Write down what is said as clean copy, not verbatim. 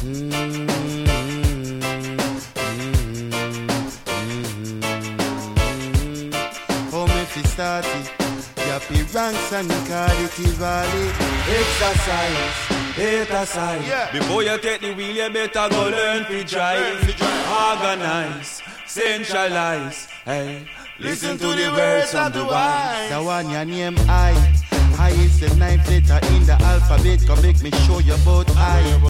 Home if you start it, happy ranks and call it Valley. Exercise. Yeah. Before you take the wheel, you better go learn to drive. Organize, centralize. Hey, listen to the words of the wise. The one your name I is the ninth letter in the alphabet. Come make me show you about I.